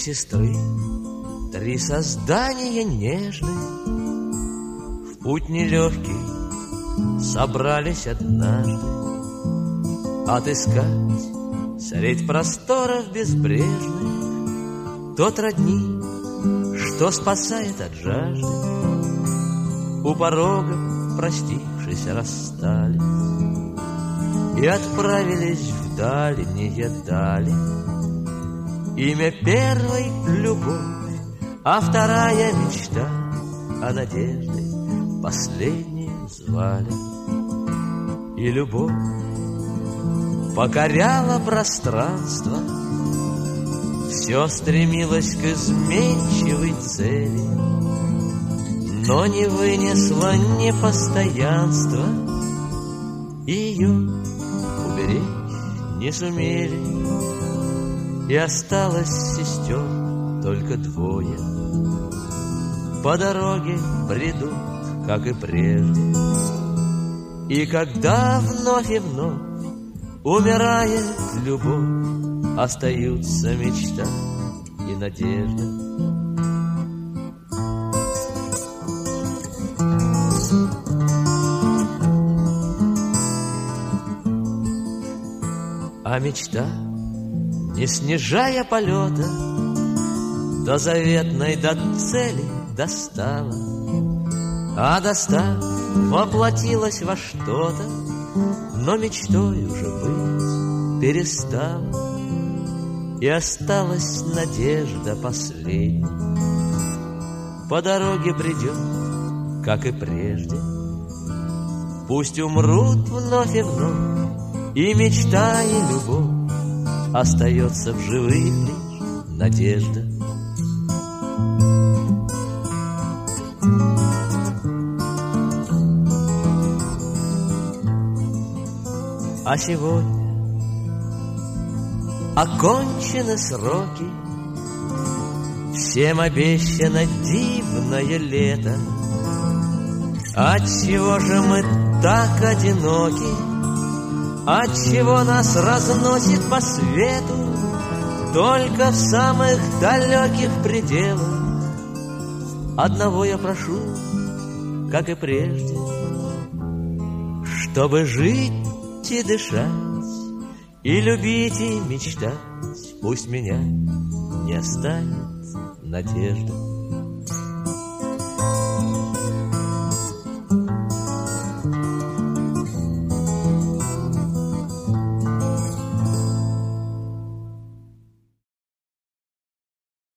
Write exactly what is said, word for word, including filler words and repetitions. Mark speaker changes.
Speaker 1: сестры, три создания нежные, в путь нелегкий собрались однажды отыскать средь просторов безбрежных тот родник, что спасает от жажды. У порога, простившись, расстались и отправились в дальние дали. Имя первой — любовь, а вторая — мечта, а надеждой последнюю звали. И любовь покоряла пространство, все стремилось к изменчивой цели, но не вынесла непостоянства, и ее уберечь не сумели. И осталось сестер только двое, по дороге бредут, как и прежде. И когда вновь и вновь умирает любовь, остаются мечта и надежда. А мечта, не снижая полета, до заветной, до цели достала, а достав, воплотилась во что-то, но мечтой уже быть перестала. И осталась надежда последней, по дороге бредет, как и прежде. Пусть умрут вновь и вновь и мечта, и любовь, остается в живых лишь надежда. А сегодня окончены сроки, всем обещано дивное лето. Отчего же мы так одиноки? Отчего нас разносит по свету только в самых далеких пределах? Одного я прошу, как и прежде, чтобы жить и дышать, и любить, и мечтать. Пусть меня не останет надежда.